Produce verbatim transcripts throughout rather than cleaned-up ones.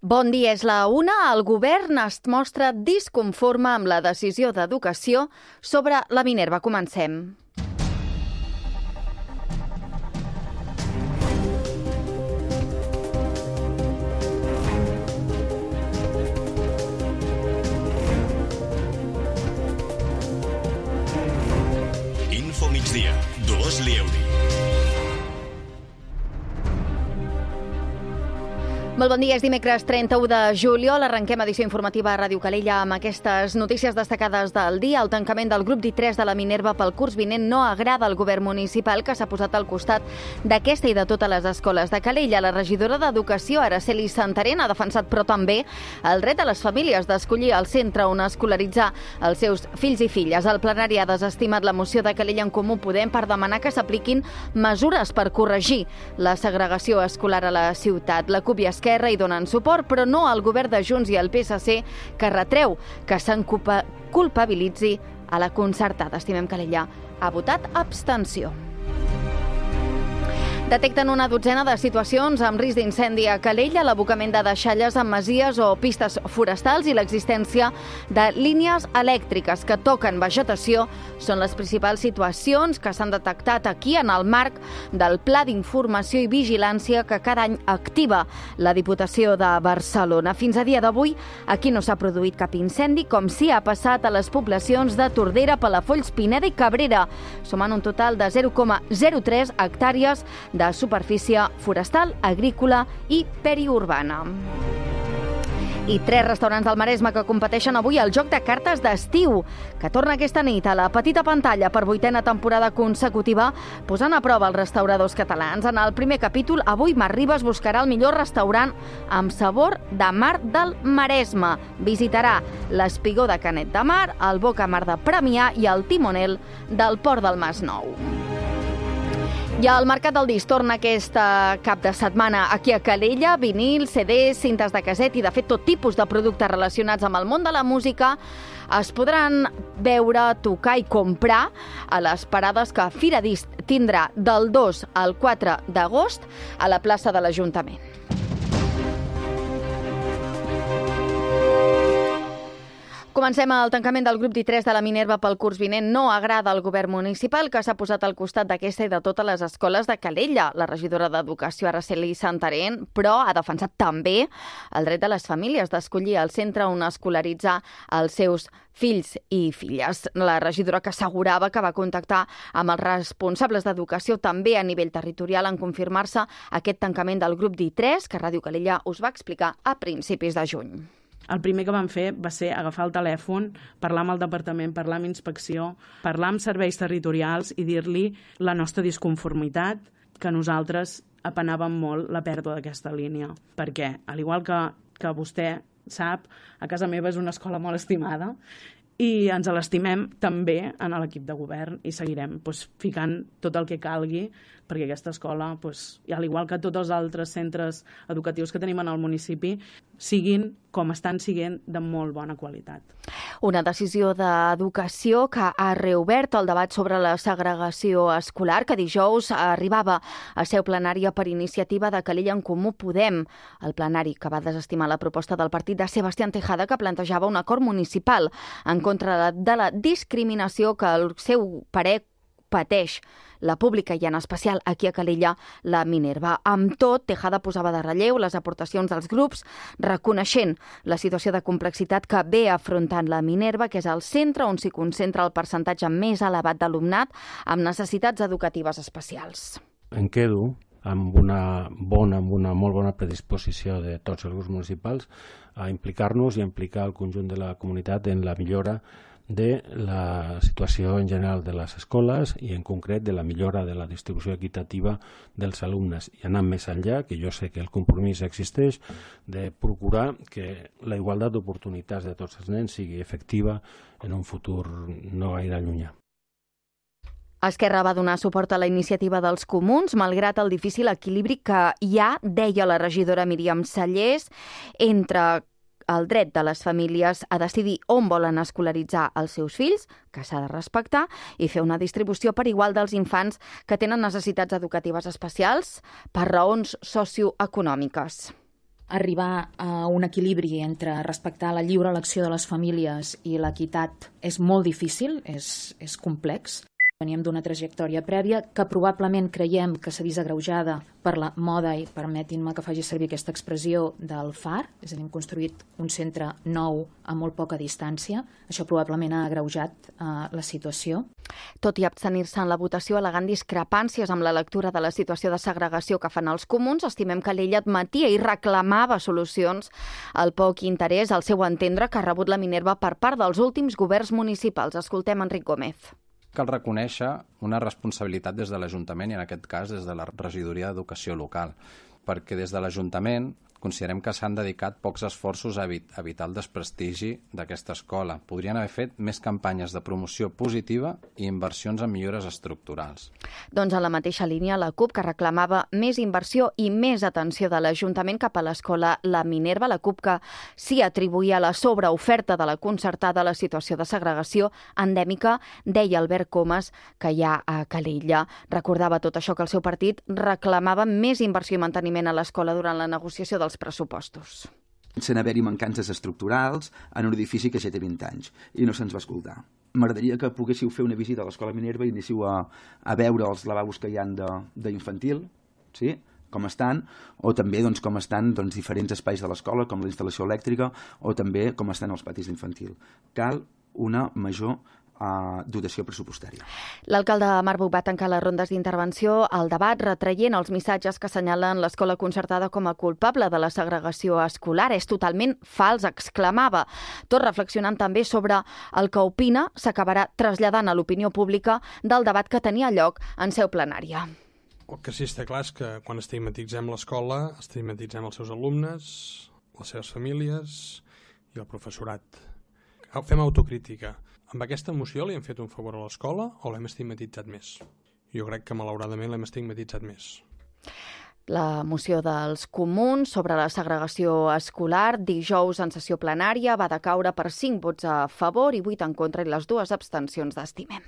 Bon dia, és la una. El govern es mostra disconforme amb la decisió d'Educació sobre la Minerva. Comencem. Info migdia, Dolors Lieuri. Molt bon dia, és dimecres trenta-u de juliol. Arrenquem edició informativa a Ràdio Calella amb aquestes notícies destacades del dia. El tancament del grup d'I tres de la Minerva pel curs vinent no agrada al govern municipal, que s'ha posat al costat d'aquesta i de totes les escoles de Calella. La regidora d'Educació, Araceli Santarén, ha defensat però també el dret a les famílies d'escollir el centre on escolaritzar els seus fills i filles. El plenari ha desestimat la moció de Calella en Comú Podem per demanar que s'apliquin mesures per corregir la segregació escolar a la ciutat. La CUP i Esquerra hi donen suport, però no al govern de Junts i el P S C, que retreu que se'n culpabilitzi a la concertada. Estimem Calella ha votat abstenció. Detecten una dotzena de situacions amb risc d'incendi a Calella, l'abocament de deixalles en masies o pistes forestals i l'existència de línies elèctriques que toquen vegetació són les principals situacions que s'han detectat aquí en el marc del Pla d'Informació i Vigilància que cada any activa la Diputació de Barcelona. Fins a dia d'avui, aquí no s'ha produït cap incendi, com sí ha passat a les poblacions de Tordera, Palafolls, Pineda i Cabrera, sumant un total de zero coma zero tres hectàrees de superfície forestal, agrícola i periurbana. I tres restaurants del Maresme que competeixen avui al joc de cartes d'estiu, que torna aquesta nit a la petita pantalla per vuitena temporada consecutiva, posant a prova els restauradors catalans. En el primer capítol, avui Mar Ribas buscarà el millor restaurant amb sabor de mar del Maresme. Visitarà l'Espigó de Canet de Mar, el Bocamar de Premià i el Timonel del Port del Masnou. I el Mercat del Disc torna aquest cap de setmana aquí a Calella. Vinil, C Ds, cintes de casset i, de fet, tot tipus de productes relacionats amb el món de la música es podran veure, tocar i comprar a les parades que Fira Disc tindrà del dos al quatre d'agost a la plaça de l'Ajuntament. Comencem el tancament del grup d'I tres de la Minerva pel curs vinent. No agrada al govern municipal, que s'ha posat al costat d'aquesta i de totes les escoles de Calella. La regidora d'Educació, Araceli Santarén, però ha defensat també el dret de les famílies d'escollir el centre on escolaritzar els seus fills i filles. La regidora, que assegurava que va contactar amb els responsables d'educació també a nivell territorial en confirmar-se aquest tancament del grup d'I tres, que Ràdio Calella us va explicar a principis de juny. El primer que vam fer va ser agafar el telèfon, parlar amb el departament, parlar amb inspecció, parlar amb serveis territorials i dir-li la nostra disconformitat, que nosaltres apenàvem molt la pèrdua d'aquesta línia. Perquè, al igual que, que vostè sap, a casa meva és una escola molt estimada i ens l'estimem també en l'equip de govern i seguirem doncs, ficant tot el que calgui perquè aquesta escola, doncs, al igual que tots els altres centres educatius que tenim en el municipi, siguin com estan siguent de molt bona qualitat. Una decisió d'Educació que ha reobert el debat sobre la segregació escolar, que dijous arribava a seu plenària per iniciativa de Calella en Comú Podem. El plenari, que va desestimar la proposta del partit de Sebastián Tejada, que plantejava un acord municipal en contra de la discriminació que el seu parer pateix la pública i en especial aquí a Calella la Minerva. Amb tot, Tejada posava de relleu les aportacions dels grups, reconeixent la situació de complexitat que ve afrontant la Minerva, que és el centre on s'hi concentra el percentatge més elevat d'alumnat amb necessitats educatives especials. Em quedo amb una bona, amb una molt bona predisposició de tots els grups municipals a implicar-nos i a implicar el conjunt de la comunitat en la millora de la situació en general de les escoles i en concret de la millora de la distribució equitativa dels alumnes i anar més enllà, que jo sé que el compromís existeix, de procurar que la igualtat d'oportunitats de tots els nens sigui efectiva en un futur no gaire llunyà. Esquerra va donar suport a la iniciativa dels comuns, malgrat el difícil equilibri que hi ha, deia la regidora Míriam Sallés, entre el dret de les famílies a decidir on volen escolaritzar els seus fills, que s'ha de respectar, i fer una distribució per igual dels infants que tenen necessitats educatives especials per raons socioeconòmiques. Arribar a un equilibri entre respectar la lliure elecció de les famílies i l'equitat és molt difícil, és, és complex. Veníem d'una trajectòria prèvia que probablement creiem que s'ha vist agreujada per la moda, i permetin-me que faci servir aquesta expressió, del F A R, és a dir, hem construït un centre nou a molt poca distància. Això probablement ha agreujat eh, la situació. Tot i abstenir-se en la votació al·legant discrepàncies amb la lectura de la situació de segregació que fan els comuns, estimem que l'ella admetia i reclamava solucions al poc interès, al seu entendre, que ha rebut la Minerva per part dels últims governs municipals. Escoltem Enric Gómez. Cal reconèixer una responsabilitat des de l'Ajuntament i, en aquest cas, des de la Regidoria d'Educació Local, perquè des de l'Ajuntament considerem que s'han dedicat pocs esforços a evitar el desprestigi d'aquesta escola. Podrien haver fet més campanyes de promoció positiva i inversions en millores estructurals. Doncs a la mateixa línia, la CUP, que reclamava més inversió i més atenció de l'Ajuntament cap a l'escola La Minerva, la CUP que s'hi atribuïa la sobreoferta de la concertada a la situació de segregació endèmica, deia Albert Comas, que hi ha a Calella. Recordava tot això, que el seu partit reclamava més inversió i manteniment a l'escola durant la negociació del els pressupostos. Sense haver-hi mancances estructurals en un edifici que ja té vint anys i no se'ns va escoltar. M'agradaria que poguéssiu fer una visita a l'escola Minerva i anéssiu a, a veure els lavabos que hi ha d'infantil, sí? Com estan, o també doncs, com estan doncs, diferents espais de l'escola, com la instal·lació elèctrica, o també com estan els patis d'infantil. Cal una major Uh, dotació pressupostària. L'alcalde Marbuk va tancar les rondes d'intervenció al debat retraient els missatges que assenyalen l'escola concertada com a culpable de la segregació escolar. És totalment fals, exclamava. Tot reflexionant també sobre el que opina s'acabarà traslladant a l'opinió pública del debat que tenia lloc en seu plenària. El que sí està clar és que quan estigmatitzem l'escola, estigmatitzem els seus alumnes, les seves famílies i el professorat. Fem autocrítica. Amb aquesta moció li hem fet un favor a l'escola o l'hem estigmatitzat més? Jo crec que, malauradament, l'hem estigmatitzat més. La moció dels comuns sobre la segregació escolar dijous en sessió plenària va decaure per cinc vots a favor i vuit en contra i les dues abstencions d'Estimem.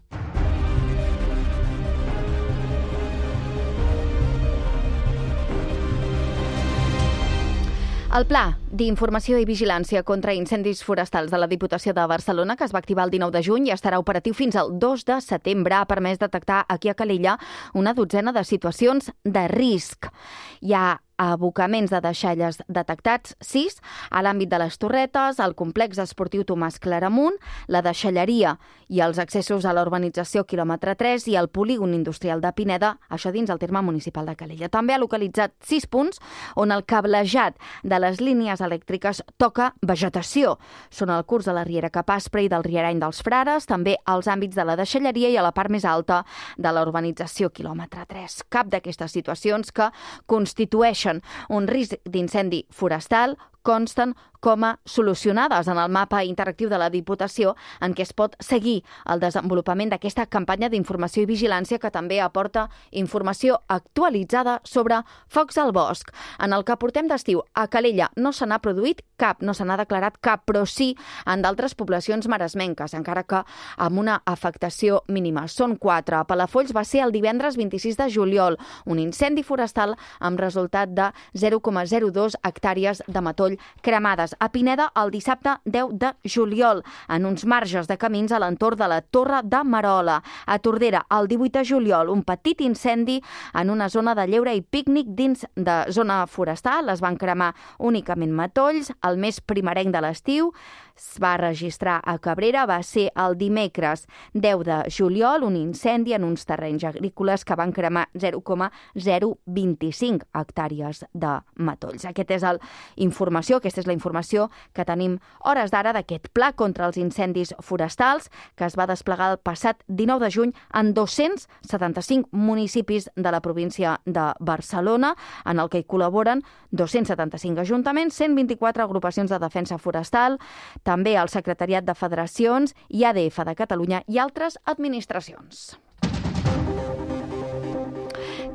El Pla d'Informació i Vigilància contra Incendis Forestals de la Diputació de Barcelona, que es va activar el dinou de juny i estarà operatiu fins al dos de setembre, ha permès detectar aquí a Calella una dotzena de situacions de risc. Hi ha abocaments de deixalles detectats, sis, a l'àmbit de les Torretes, el complex esportiu Tomàs Claramunt, la deixalleria i els accessos a la urbanització quilòmetre tres i el polígon industrial de Pineda, això dins el terme municipal de Calella. També ha localitzat sis punts on el cablejat de les línies elèctriques toca vegetació. Són el curs de la Riera Capaspre i del Rierany dels Frares, també als àmbits de la deixalleria i a la part més alta de la urbanització quilòmetre tres. Cap d'aquestes situacions que constitueixen un risc d'incendi forestal consten com a solucionades en el mapa interactiu de la Diputació, en què es pot seguir el desenvolupament d'aquesta campanya d'informació i vigilància que també aporta informació actualitzada sobre focs al bosc. En el que portem d'estiu, a Calella no se n'ha produït cap, no se n'ha declarat cap, però sí en d'altres poblacions maresmenques, encara que amb una afectació mínima. Són quatre. A Palafolls va ser el divendres vint-i-sis de juliol, un incendi forestal amb resultat de zero coma zero dos hectàrees de matoll cremades. A Pineda, el dissabte deu de juliol, en uns marges de camins a l'entorn de la Torre de Merola. A Tordera, el divuit de juliol, un petit incendi en una zona de lleure i pícnic dins de zona forestal. Es van cremar únicament matolls. El més primerenc de l'estiu es va registrar a Cabrera, va ser el dimecres deu de juliol, un incendi en uns terrenys agrícoles que van cremar zero coma zero vint cinc hectàrees de matolls. Aquest és el informació, aquesta és la informació que tenim hores d'ara d'aquest pla contra els incendis forestals que es va desplegar el passat dinou de juny en dos-cents setanta-cinc municipis de la província de Barcelona, en el que hi col·laboren dos-cents setanta-cinc ajuntaments, cent vint-i-quatre agrupacions de defensa forestal, també el Secretariat de Federacions i A D F de Catalunya i altres administracions.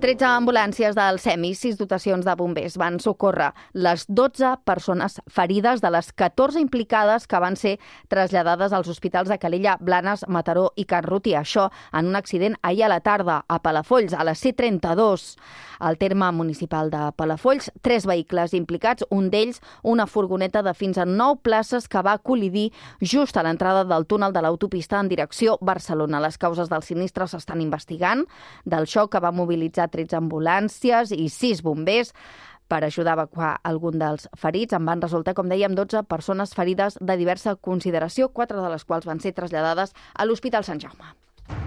tretze ambulàncies del SEM i sis dotacions de bombers van socórrer les dotze persones ferides de les catorze implicades que van ser traslladades als hospitals de Calella, Blanes, Mataró i Can Ruti. Això en un accident ahir a la tarda a Palafolls, a la C trenta-dos. Al terme municipal de Palafolls, tres vehicles implicats, un d'ells una furgoneta de fins a nou places que va col·lidir just a l'entrada del túnel de l'autopista en direcció Barcelona. Les causes del sinistre s'estan investigant. Del xoc que va mobilitzar tretze ambulàncies i sis bombers per ajudar a evacuar algun dels ferits. En van resultar, com dèiem, dotze persones ferides de diversa consideració, quatre de les quals van ser traslladades a l'Hospital Sant Jaume.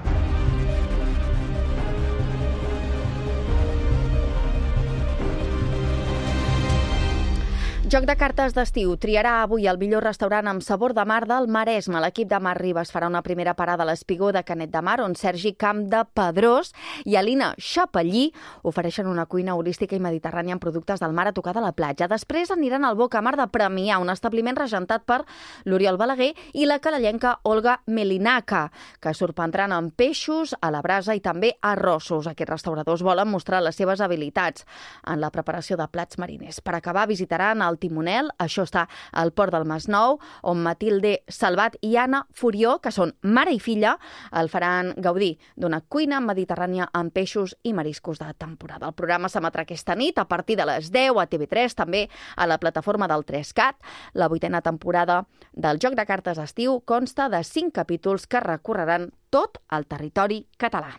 Joc de cartes d'estiu. Triarà avui el millor restaurant amb sabor de mar del Maresme. L'equip de Mar Ribes farà una primera parada a l'Espigó de Canet de Mar, on Sergi Campdepedrós i Alina Chapellí ofereixen una cuina holística i mediterrània amb productes del mar a tocar de la platja. Després aniran al Bocamar de Premià, un establiment regentat per l'Oriol Balaguer i la calellenca Olga Melinaca, que sorprendran amb peixos a la brasa i també arrossos. Aquests restauradors volen mostrar les seves habilitats en la preparació de plats mariners. Per acabar, visitaran el Timonel, això està al Port del Masnou, on Matilde Salvat i Anna Furió, que són mare i filla, el faran gaudir d'una cuina mediterrània amb peixos i mariscos de temporada. El programa s'emetrà aquesta nit a partir de les deu a T V tres, també a la plataforma del tres cat. La vuitena temporada del Joc de Cartes d'estiu consta de cinc capítols que recorreran tot el territori català.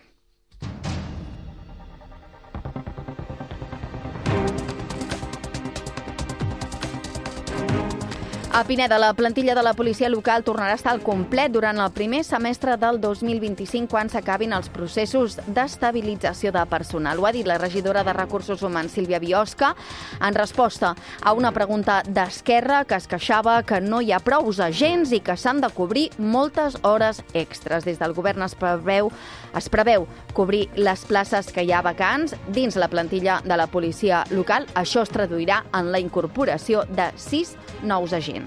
A Pineda, la plantilla de la policia local tornarà a estar al complet durant el primer semestre del dos mil vint-i-cinc, quan s'acabin els processos d'estabilització de personal. Ho ha dit la regidora de Recursos Humans, Sílvia Biosca, en resposta a una pregunta d'Esquerra que es queixava que no hi ha prous agents i que s'han de cobrir moltes hores extres. Des del govern es preveu, es preveu cobrir les places que hi ha vacants dins la plantilla de la policia local. Això es traduirà en la incorporació de sis nous agents.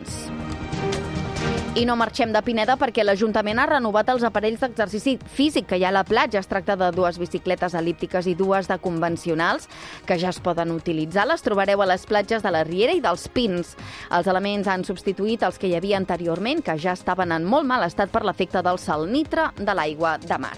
I no marxem de Pineda perquè l'Ajuntament ha renovat els aparells d'exercici físic que hi ha a la platja. Es tracta de dues bicicletes el·líptiques i dues de convencionals que ja es poden utilitzar. Les trobareu a les platges de la Riera i dels Pins. Els elements han substituït els que hi havia anteriorment, que ja estaven en molt mal estat per l'efecte del salnitre de l'aigua de mar.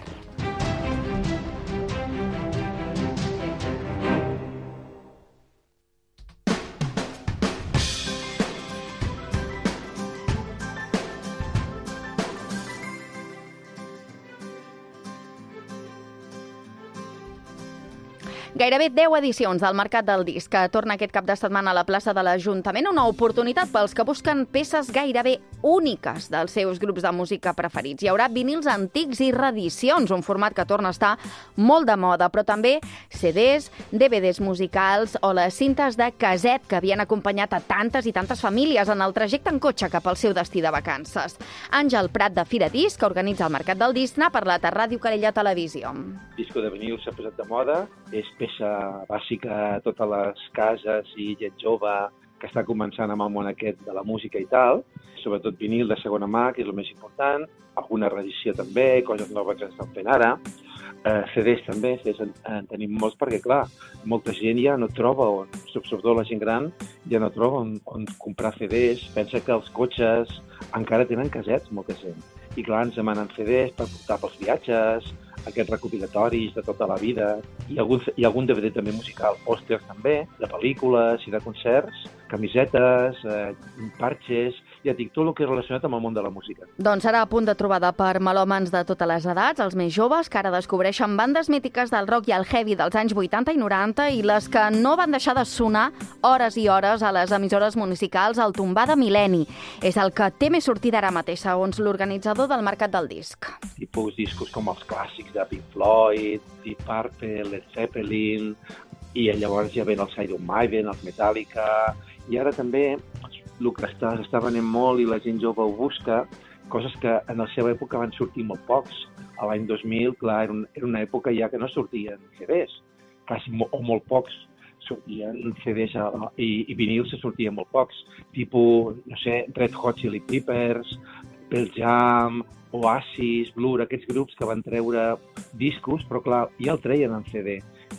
Gairebé deu edicions del Mercat del Disc, que torna aquest cap de setmana a la plaça de l'Ajuntament, una oportunitat pels que busquen peces gairebé úniques dels seus grups de música preferits. Hi haurà vinils antics i reedicions, un format que torna a estar molt de moda, però també C Ds, D V Ds musicals o les cintes de caset que havien acompanyat a tantes i tantes famílies en el trajecte en cotxe cap al seu destí de vacances. Àngel Prat, de Fira Disc, que organitza el Mercat del Disc, n'ha parlat a Ràdio Calella Televisió. Disco de vinil s'ha posat de moda, és peça bàsica a totes les cases i gent jove que està començant amb el món aquest de la música i tal, sobretot vinil de segona mà, que és el més important, alguna reedició també, coses noves que estan fent ara, eh, C Ds també, C Ds en, en tenim molts perquè, clar, molta gent ja no troba, on, sobretot la gent gran, ja no troba on, on comprar C Ds, pensa que els cotxes encara tenen casets, molta gent, i clar, ens demanen C Ds per portar pels viatges, aquests recopilatoris de tota la vida, i algun, i algun D V D també musical, pòsters també, de pel·lícules i de concerts, camisetes, eh, parxes, ja dic, tot el que és relacionat amb el món de la música. Doncs serà a punt de trobada per melòmans de totes les edats, els més joves, que ara descobreixen bandes mítiques del rock i el heavy dels anys vuitanta i noranta i les que no van deixar de sonar hores i hores a les emissores municipals al tombar de mil·lenni. És el que té més sortida ara mateix, segons l'organitzador del Mercat del Disc. Tipus discos com els clàssics de Pink Floyd, Deep Purple, Led Zeppelin, i llavors ja ven els Iron Maiden, els Metallica, i ara també el que està, està venent molt i la gent jove ho busca, coses que en la seva època van sortir molt pocs. A l'any dos mil, clar, era, un, era una època ja que no sortien C Ds, quasi mo, o molt pocs sortien C Ds a, i, i vinils se sortien molt pocs, tipus, no sé, Red Hot Chili Peppers, Pearl Jam, Oasis, Blur, aquests grups que van treure discos, però clar, ja el treien en C D.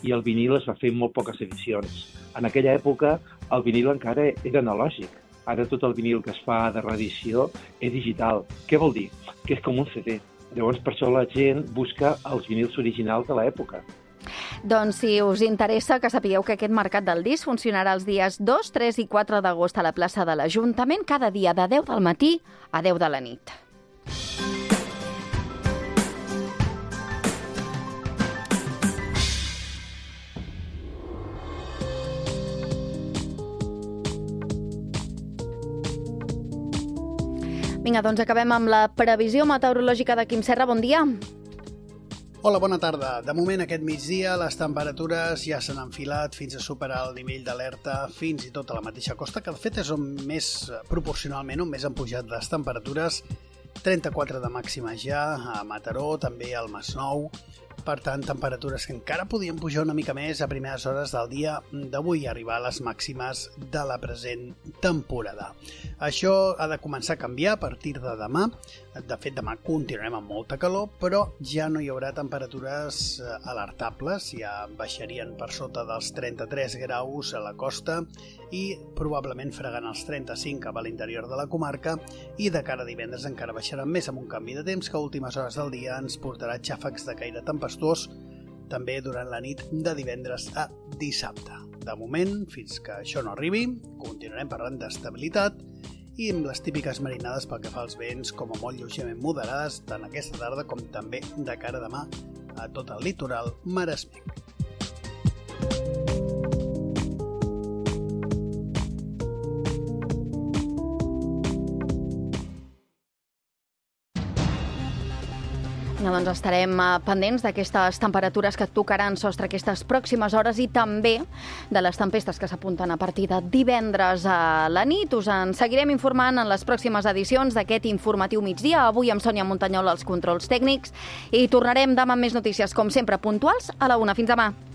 i el vinil es va fer en molt poques edicions. En aquella època el vinil encara era analògic. Ara tot el vinil que es fa de reedició és digital. Què vol dir? Que és com un C D. Llavors, per això la gent busca els vinils originals de l'època. Doncs si us interessa, que sapigueu que aquest mercat del disc funcionarà els dies dos, tres i quatre d'agost a la plaça de l'Ajuntament, cada dia de deu del matí a deu de la nit. Vinga, doncs acabem amb la previsió meteorològica de Quim Serra. Bon dia. Hola, bona tarda. De moment, aquest migdia, les temperatures ja s'han enfilat fins a superar el nivell d'alerta fins i tot a la mateixa costa, que de fet és on més, proporcionalment, on més han pujat les temperatures. trenta-quatre de màxima ja, a Mataró, també al Masnou. Per tant, temperatures que encara podien pujar una mica més a primeres hores del dia d'avui i arribar a les màximes de la present temporada. Això ha de començar a canviar a partir de demà. De fet, demà continuarem amb molta calor, però ja no hi haurà temperatures alertables, ja baixarien per sota dels trenta-tres graus a la costa i probablement fregaran els trenta-cinc cap a l'interior de la comarca, i de cara a divendres encara baixaran més amb un canvi de temps que a últimes hores del dia ens portarà xàfecs de caire tempestuós també durant la nit de divendres a dissabte. De moment, fins que això no arribi, continuarem parlant d'estabilitat i amb les típiques marinades pel que fa als vents com a molt lleugerament moderades tant aquesta tarda com també de cara a demà a tot el litoral maresmenc. No, doncs estarem pendents d'aquestes temperatures que tocaran sostre aquestes pròximes hores i també de les tempestes que s'apunten a partir de divendres a la nit. Us en seguirem informant en les pròximes edicions d'aquest informatiu migdia. Avui amb Sònia Montanyol als controls tècnics i tornarem demà amb més notícies, com sempre, puntuals a la una. Fins demà.